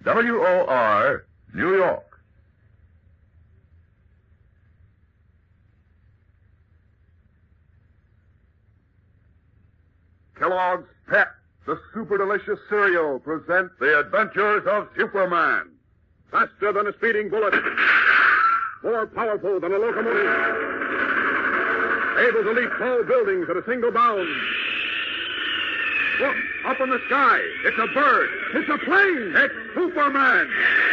WOR, New York. Kellogg's Pep, the super delicious cereal, presents The Adventures of Superman. faster than a speeding bullet, more powerful than a locomotive, able to leap tall buildings at a single bound. Look, up in the sky. It's a bird. It's a plane. It's Superman.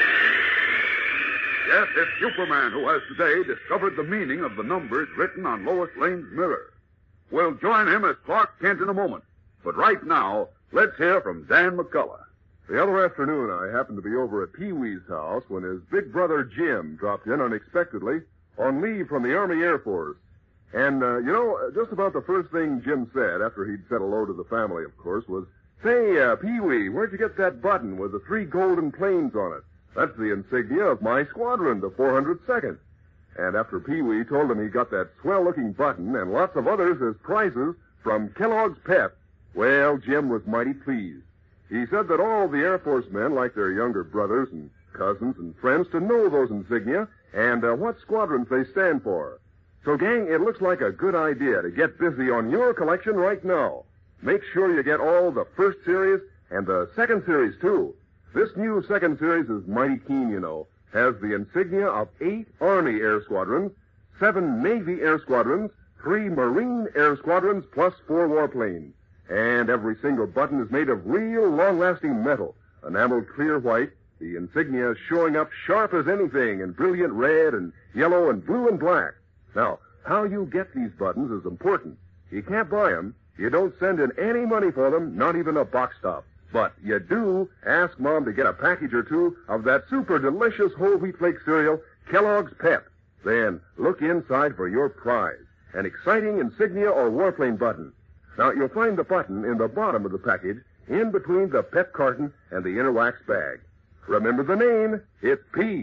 Yes, it's Superman who has today discovered the meaning of the numbers written on Lois Lane's mirror. We'll join him as Clark Kent in a moment. But right now, let's hear from Dan McCullough. The other afternoon, I happened to be over at Pee-wee's house when his big brother Jim dropped in unexpectedly on leave from the Army Air Force. And, just about the first thing Jim said, after he'd said hello to the family, of course, was, "Say, Pee-wee, where'd you get that button with the 3 golden planes on it? That's the insignia of my squadron, the 402nd. And after Pee-wee told him he got that swell-looking button and lots of others as prizes from Kellogg's Pep, well, Jim was mighty pleased. He said that all the Air Force men like their younger brothers and cousins and friends to know those insignia and what squadrons they stand for. So, gang, it looks like a good idea to get busy on your collection right now. Make sure you get all the first series and the second series, too. This new second series is mighty keen, Has the insignia of 8 Army Air Squadrons, 7 Navy Air Squadrons, 3 Marine Air Squadrons, plus 4 warplanes. And every single button is made of real long-lasting metal, enameled clear white, the insignia showing up sharp as anything in brilliant red and yellow and blue and black. Now, how you get these buttons is important. You can't buy them. You don't send in any money for them, not even a box top. But you do ask Mom to get a package or two of that super delicious whole wheat flake cereal, Kellogg's Pep. Then look inside for your prize, an exciting insignia or warplane button. Now, you'll find the button in the bottom of the package, in between the Pep carton and the inner wax bag. Remember the name. It's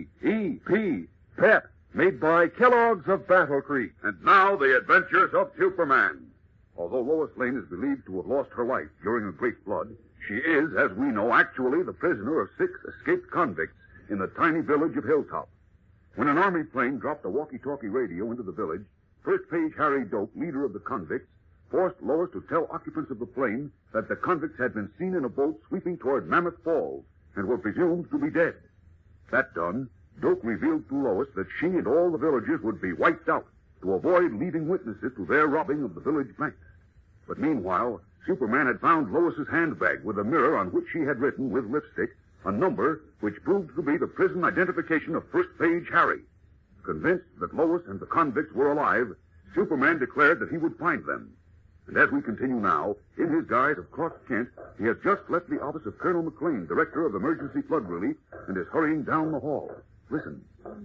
P-E-P, Pep, made by Kellogg's of Battle Creek. And now, the adventures of Superman. Although Lois Lane is believed to have lost her life during a great flood, she is, as we know, actually the prisoner of 6 escaped convicts in the tiny village of Hilltop. When an Army plane dropped a walkie-talkie radio into the village, First Page Harry Doak, leader of the convicts, forced Lois to tell occupants of the plane that the convicts had been seen in a boat sweeping toward Mammoth Falls and were presumed to be dead. That done, Doak revealed to Lois that she and all the villagers would be wiped out to avoid leaving witnesses to their robbing of the village banks. But meanwhile, Superman had found Lois's handbag with a mirror on which she had written with lipstick a number which proved to be the prison identification of First Page Harry. Convinced that Lois and the convicts were alive, Superman declared that he would find them. And as we continue now, in his guise of Clark Kent, he has just left the office of Colonel McLean, Director of Emergency Flood Relief, and is hurrying down the hall. Listen.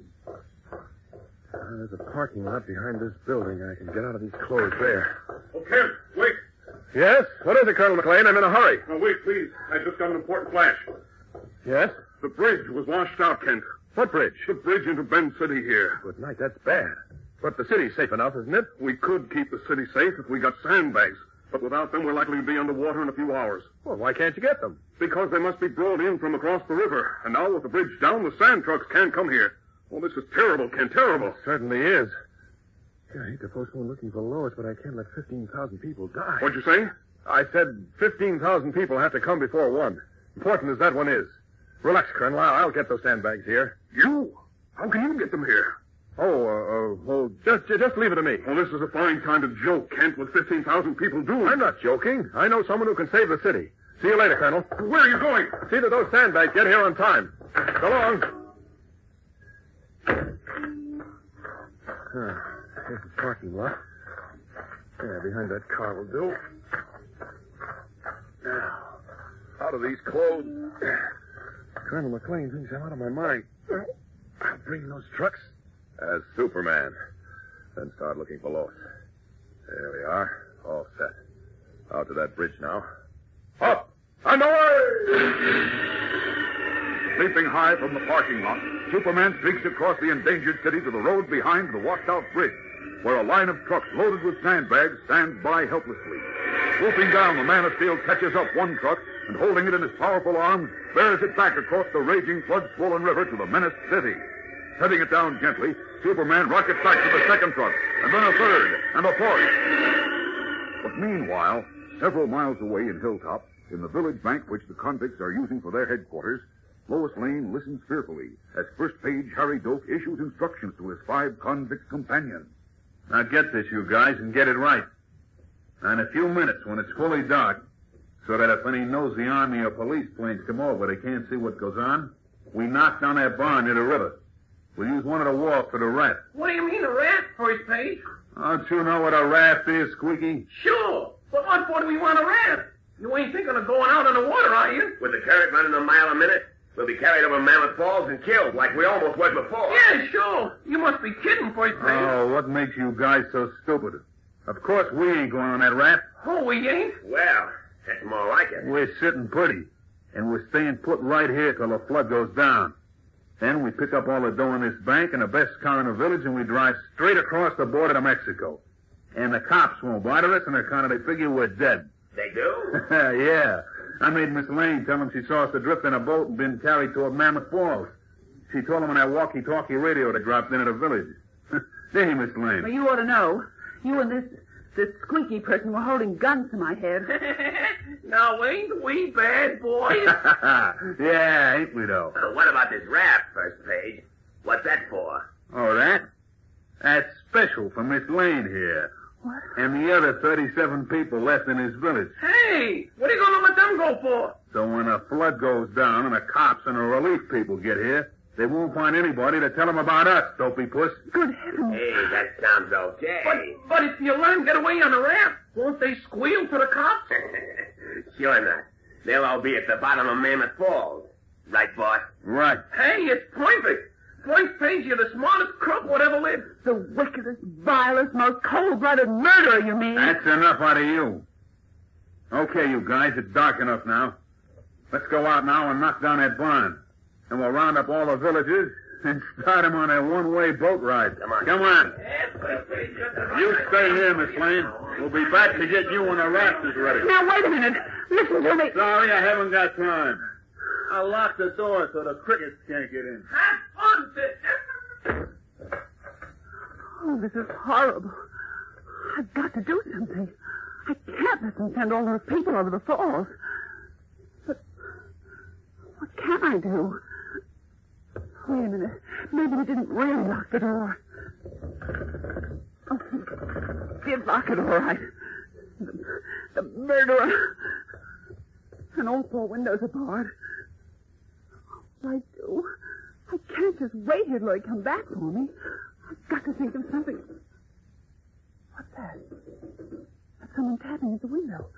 There's a parking lot behind this building. I can get out of these clothes there. Oh, Kent, wait. Yes? What is it, Colonel McLean? I'm in a hurry. Now, wait, please. I just got an important flash. Yes? The bridge was washed out, Kent. What bridge? The bridge into Bend City here. Good night. That's bad. But the city's safe enough, isn't it? We could keep the city safe if we got sandbags. But without them, we're likely to be underwater in a few hours. Well, why can't you get them? Because they must be brought in from across the river. And now with the bridge down, the sand trucks can't come here. Oh, this is terrible, Kent, terrible. It certainly is. I hate to postpone looking for Lois, but I can't let 15,000 people die. What'd you say? I said 15,000 people have to come before one. Important as that one is. Relax, Colonel. I'll get those sandbags here. You? How can you get them here? Well, just leave it to me. Well, this is a fine time to joke, Kent, with 15,000 people doing. I'm not joking. I know someone who can save the city. See you later, Colonel. Where are you going? See that those sandbags get here on time. So long. Here's the parking lot. Yeah, behind that car will do. Now, out of these clothes. Colonel McLean thinks I'm out of my mind. I'll bring those trucks. As Superman. Then start looking for Lois. There we are. All set. Out to that bridge now. Up! And away! Leaping high from the parking lot, Superman streaks across the endangered city to the road behind the washed-out bridge, where a line of trucks loaded with sandbags stands by helplessly. Swooping down, the man of steel catches up one truck and holding it in his powerful arms, bears it back across the raging, flood-swollen river to the menaced city. Setting it down gently, Superman rockets back to the second truck, and then a third, and a fourth. But meanwhile, several miles away in Hilltop, in the village bank which the convicts are using for their headquarters, Lois Lane listens fearfully as First Page Harry Doak issues instructions to his 5 convict companions. Now get this, you guys, and get it right. Now, in a few minutes, when it's fully dark, so that if any nosy army or police planes come over, they can't see what goes on, we knock down that barn near the river. We'll use one of the walls for the raft. What do you mean, a raft, First Page? Don't you know what a raft is, Squeaky? Sure. But what for do we want a raft? You ain't thinking of going out in the water, are you? With the current running a mile a minute, we'll be carried over Mammoth Falls and killed like we almost was before. Yeah, sure. You must be kidding, First Page. Oh, what makes you guys so stupid? Of course we ain't going on that raft. Oh, we ain't? Well, that's more like it. We're sitting pretty, and we're staying put right here till the flood goes down. Then we pick up all the dough in this bank and the best car in the village, and we drive straight across the border to Mexico. And the cops won't bother us on account of they figure we're dead. They do? Yeah. I made Miss Lane tell them she saw us adrift in a boat and been carried toward Mammoth Falls. She told them on that walkie-talkie radio that dropped into the village. Hey, Miss Lane. Well, you ought to know. You and this squeaky person were holding guns to my head. Now, ain't we bad boys? Yeah, ain't we, though? What about this raft, First Page? What's that for? Oh, that? That's special for Miss Lane here. What? And the other 37 people left in his village. Hey, what are you going to let them go for? So when a flood goes down and the cops and the relief people get here, they won't find anybody to tell them about us, dopey puss. Good heavens. Hey, that sounds okay. But if you let them get away on the raft, won't they squeal to the cops? Sure not. They'll all be at the bottom of Mammoth Falls. Right, boss? Right. Hey, it's perfect. First Page, you're the smartest crook whatever lived. The wickedest, vilest, most cold-blooded murderer, you mean? That's enough out of you. Okay, you guys, it's dark enough now. Let's go out now and knock down that barn. And we'll round up all the villagers and start them on a one-way boat ride. Come on. Come on. Yes, First Page, You stay here, Miss Lane. We'll be back to get you when the raft is ready. Now, wait a minute. Listen to me. Sorry, I haven't got time. I'll lock the door so the crickets can't get in. have fun, sister. Oh, this is horrible. I've got to do something. I can't let them send all those people over the falls. But what can I do? Wait a minute. Maybe we didn't really lock the door. Oh, did lock it all right. The murderer. And all 4 windows are barred. What do I do? I can't just wait here till they come back for me. I've got to think of something. What's that? That's someone tapping at the window.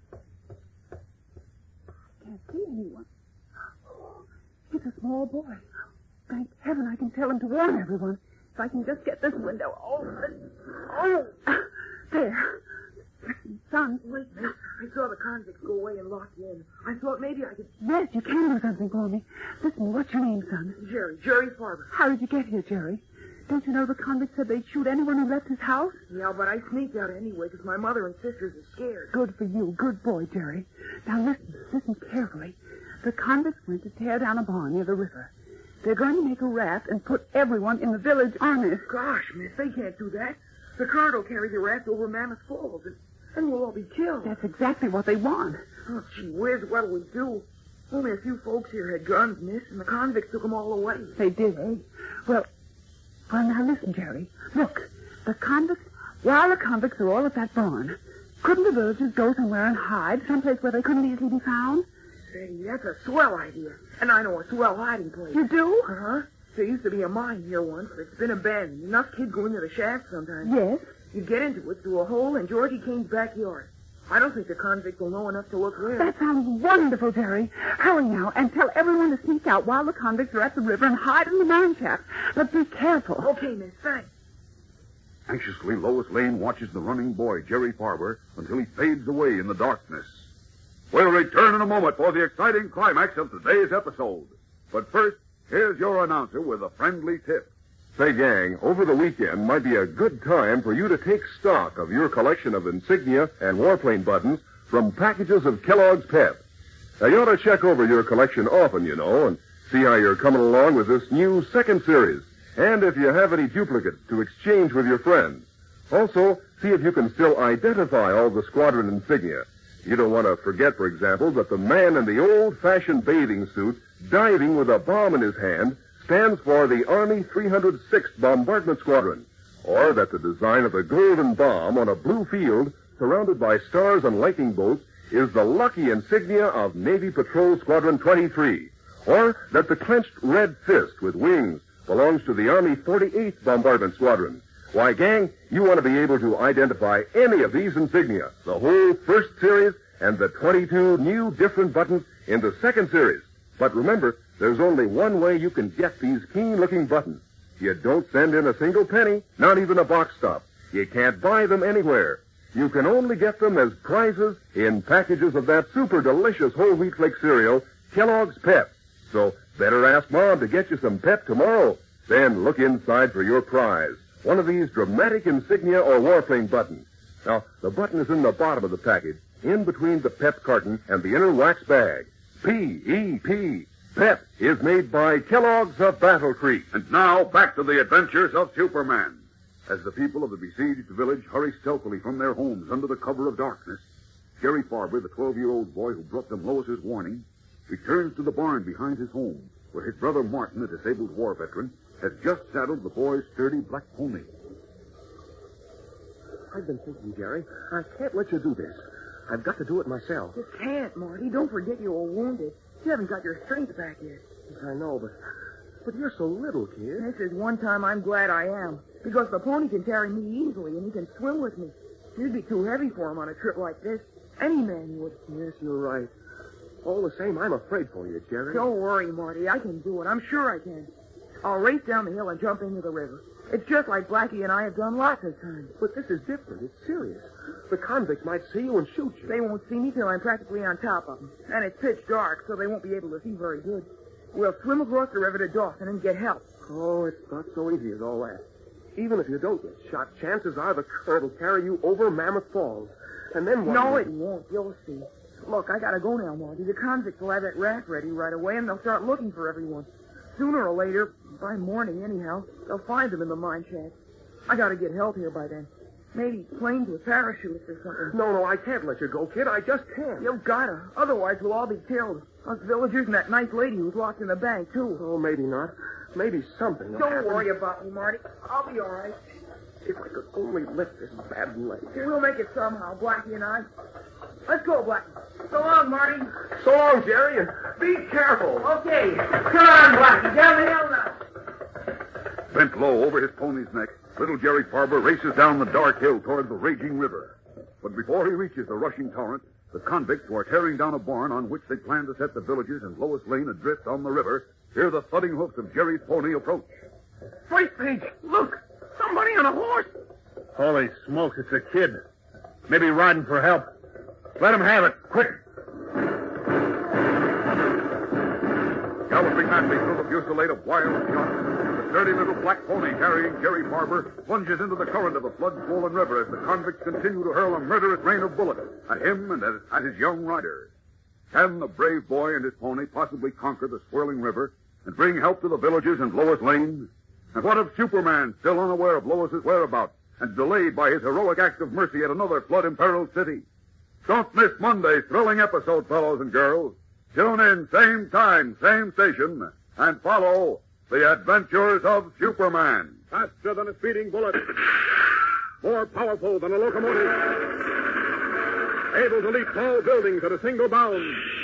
Can't see anyone. Oh, it's a small boy. Thank heaven I can tell him to warn everyone. If I can just get this window open. Oh, there. Listen, son. Wait, miss. I saw the convicts go away and lock you in. I thought maybe I could... Yes, you can do something for me. Listen, what's your name, son? Jerry Farber. How did you get here, Jerry? Don't you know the convict said they'd shoot anyone who left his house? Yeah, but I sneaked out anyway because my mother and sisters are scared. Good for you. Good boy, Jerry. Now listen carefully. The convicts went to tear down a barn near the river. They're going to make a raft and put everyone in the village on it. Gosh, miss, they can't do that. The current will carry the raft over Mammoth Falls, and we'll all be killed. That's exactly what they want. Oh, gee whiz, what'll we do? Only a few folks here had guns, miss, and the convicts took them all away. They did, eh? Well, now listen, Jerry. Look, while the convicts are all at that barn, couldn't the villagers go somewhere and hide, someplace where they couldn't easily be found? Say, that's a swell idea. And I know a swell hiding place. You do? Uh-huh. There used to be a mine here once, but it's been abandoned. Enough kids go into the shaft sometimes. Yes. You get into it through a hole in Georgie King's backyard. I don't think the convicts will know enough to look there. That sounds wonderful, Jerry. Hurry now and tell everyone to sneak out while the convicts are at the river and hide in the mine shaft. But be careful. Okay, miss, thanks. Anxiously, Lois Lane watches the running boy, Jerry Farber, until he fades away in the darkness. We'll return in a moment for the exciting climax of today's episode. But first, here's your announcer with a friendly tip. Say, gang, over the weekend might be a good time for you to take stock of your collection of insignia and warplane buttons from packages of Kellogg's Pep. Now, you ought to check over your collection often, you know, and see how you're coming along with this new second series. And if you have any duplicates to exchange with your friends. Also, see if you can still identify all the squadron insignia. You don't want to forget, for example, that the man in the old-fashioned bathing suit, diving with a bomb in his hand, stands for the Army 306th Bombardment Squadron. Or that the design of the golden bomb on a blue field, surrounded by stars and lightning bolts, is the lucky insignia of Navy Patrol Squadron 23. Or that the clenched red fist with wings belongs to the Army 48th Bombardment Squadron. Why, gang, you want to be able to identify any of these insignia, the whole first series and the 22 new different buttons in the second series. But remember, there's only one way you can get these keen-looking buttons. You don't send in a single penny, not even a box stop. You can't buy them anywhere. You can only get them as prizes in packages of that super delicious whole wheat flake cereal, Kellogg's Pep. So better ask Mom to get you some Pep tomorrow. Then look inside for your prize. One of these dramatic insignia or warplane buttons. Now, the button is in the bottom of the package, in between the Pep carton and the inner wax bag. P-E-P. Pep is made by Kellogg's of Battle Creek. And now, back to the adventures of Superman. As the people of the besieged village hurry stealthily from their homes under the cover of darkness, Jerry Farber, the 12-year-old boy who brought them Lois's warning, returns to the barn behind his home, where his brother Martin, a disabled war veteran, has just saddled the boy's sturdy black pony. I've been thinking, Jerry. I can't let you do this. I've got to do it myself. You can't, Marty. Don't forget you were wounded. You haven't got your strength back yet. Yes, I know, but you're so little, kid. This is one time I'm glad I am, because the pony can carry me easily and he can swim with me. You'd be too heavy for him on a trip like this. Any man would. Yes, you're right. All the same, I'm afraid for you, Jerry. Don't worry, Marty. I can do it. I'm sure I can. I'll race down the hill and jump into the river. It's just like Blackie and I have done lots of times. But this is different. It's serious. The convicts might see you and shoot you. They won't see me till I'm practically on top of them. And it's pitch dark, so they won't be able to see very good. We'll swim across the river to Dawson and get help. Oh, it's not so easy as all that. Even if you don't get shot, chances are the current will carry you over Mammoth Falls. And then what? No, it won't. You'll see. Look, I gotta go now, Marty. The convicts will have that raft ready right away, and they'll start looking for everyone. Sooner or later, by morning anyhow, they'll find them in the mine shack. I gotta get help here by then. Maybe planes with parachutes or something. No, I can't let you go, kid. I just can't. You've gotta. Otherwise, we'll all be killed. Us villagers and that nice lady who's locked in the bank, too. Oh, maybe not. Maybe something will Don't happen. worry about me, Marty. I'll be all right. If I could only lift this bad leg. We'll make it somehow, Blackie and I. Let's go, Blackie. So long, Marty. So long, Jerry, and be careful. Okay. Come on, Blackie. Down the hill now. Bent low over his pony's neck, little Jerry Farber races down the dark hill toward the raging river. But before he reaches the rushing torrent, the convicts who are tearing down a barn on which they plan to set the villagers and Lois Lane adrift on the river hear the thudding hoofs of Jerry's pony approach. First page. Look. Somebody on a horse. Holy smokes, it's a kid. Maybe riding for help. Let him have it, quick. Galloping madly through the fusillade of wild shots, the sturdy little black pony carrying Jerry Farber plunges into the current of the flood-swollen river as the convicts continue to hurl a murderous rain of bullets at him and at his young rider. Can the brave boy and his pony possibly conquer the swirling river and bring help to the villagers and Lois Lane? And what of Superman, still unaware of Lois's whereabouts and delayed by his heroic act of mercy at another flood-imperiled city? Don't miss Monday's thrilling episode, fellows and girls. Tune in, same time, same station, and follow The Adventures of Superman. Faster than a speeding bullet. More powerful than a locomotive. Able to leap tall buildings at a single bound.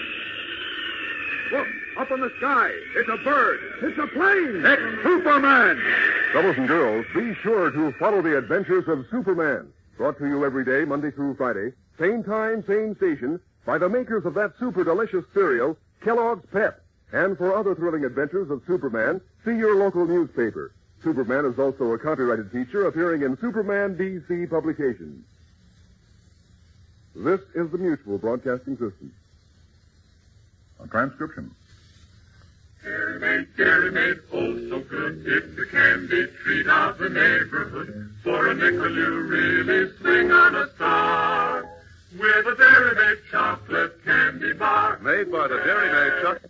Look, up in the sky. It's a bird. It's a plane. It's Superman. Fellows and girls, be sure to follow The Adventures of Superman. Brought to you every day, Monday through Friday. Same time, same station, by the makers of that super delicious cereal, Kellogg's Pep. And for other thrilling adventures of Superman, see your local newspaper. Superman is also a copyrighted feature appearing in Superman DC publications. This is the Mutual Broadcasting System. A transcription. Dairy Maid, oh so good, it's the candy treat of the neighborhood. For a nickel you really swing on a star. With a Dairy Maid chocolate candy bar. Made by the Dairy Maid Chuck